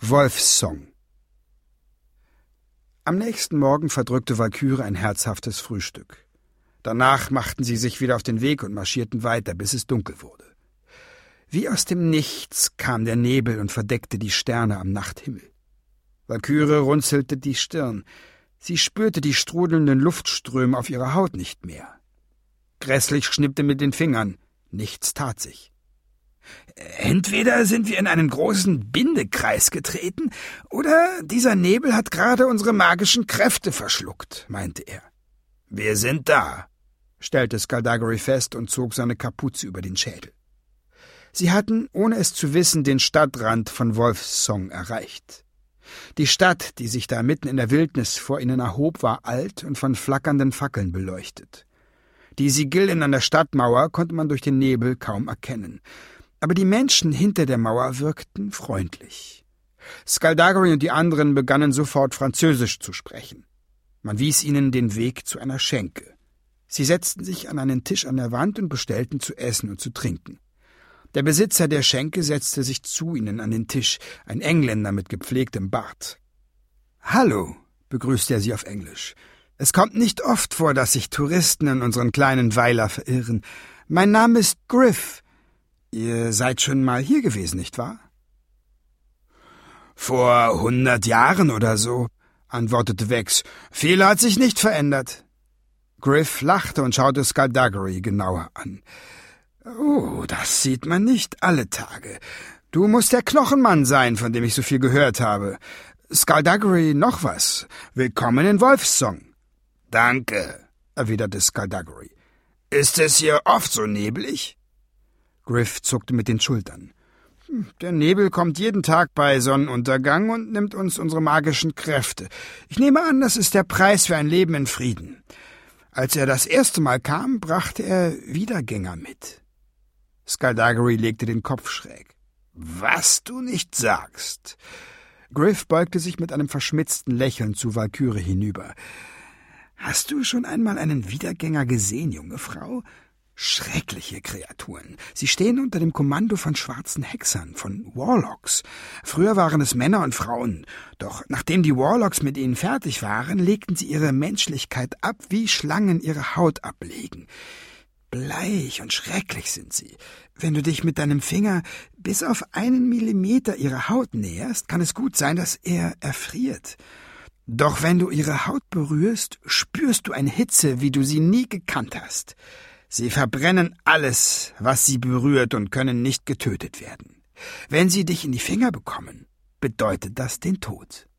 Wolfssong. Am nächsten Morgen verdrückte Walküre ein herzhaftes Frühstück. Danach machten sie sich wieder auf den Weg und marschierten weiter, bis es dunkel wurde. Wie aus dem Nichts kam der Nebel und verdeckte die Sterne am Nachthimmel. Walküre runzelte die Stirn. Sie spürte die strudelnden Luftströme auf ihrer Haut nicht mehr. Grässlich schnippte mit den Fingern. Nichts tat sich. »Entweder sind wir in einen großen Bindekreis getreten, oder dieser Nebel hat gerade unsere magischen Kräfte verschluckt«, meinte er. »Wir sind da«, stellte Skaldagori fest und zog seine Kapuze über den Schädel. Sie hatten, ohne es zu wissen, den Stadtrand von Wolfssong erreicht. Die Stadt, die sich da mitten in der Wildnis vor ihnen erhob, war alt und von flackernden Fackeln beleuchtet. Die Sigillen an der Stadtmauer konnte man durch den Nebel kaum erkennen. Aber die Menschen hinter der Mauer wirkten freundlich. Skaldagori und die anderen begannen sofort Französisch zu sprechen. Man wies ihnen den Weg zu einer Schenke. Sie setzten sich an einen Tisch an der Wand und bestellten zu essen und zu trinken. Der Besitzer der Schenke setzte sich zu ihnen an den Tisch, ein Engländer mit gepflegtem Bart. »Hallo«, begrüßte er sie auf Englisch. »Es kommt nicht oft vor, dass sich Touristen in unseren kleinen Weiler verirren. Mein Name ist Griff. Ihr seid schon mal hier gewesen, nicht wahr?« »Vor 100 Jahren oder so«, antwortete Vex. »Viel hat sich nicht verändert.« Griff lachte und schaute Skaldagori genauer an. »Oh, das sieht man nicht alle Tage. Du musst der Knochenmann sein, von dem ich so viel gehört habe. Skaldagori, noch was. Willkommen in Wolfssong.« »Danke«, erwiderte Skaldagori. »Ist es hier oft so neblig?« Griff zuckte mit den Schultern. »Der Nebel kommt jeden Tag bei Sonnenuntergang und nimmt uns unsere magischen Kräfte. Ich nehme an, das ist der Preis für ein Leben in Frieden. Als er das erste Mal kam, brachte er Wiedergänger mit.« Skaldagori legte den Kopf schräg. »Was du nicht sagst!« Griff beugte sich mit einem verschmitzten Lächeln zu Walküre hinüber. »Hast du schon einmal einen Wiedergänger gesehen, junge Frau? Schreckliche Kreaturen. Sie stehen unter dem Kommando von schwarzen Hexern, von Warlocks. Früher waren es Männer und Frauen. Doch nachdem die Warlocks mit ihnen fertig waren, legten sie ihre Menschlichkeit ab, wie Schlangen ihre Haut ablegen. Bleich und schrecklich sind sie. Wenn du dich mit deinem Finger bis auf 1 Millimeter ihrer Haut näherst, kann es gut sein, dass er erfriert. Doch wenn du ihre Haut berührst, spürst du eine Hitze, wie du sie nie gekannt hast. Sie verbrennen alles, was sie berührt, und können nicht getötet werden. Wenn sie dich in die Finger bekommen, bedeutet das den Tod.«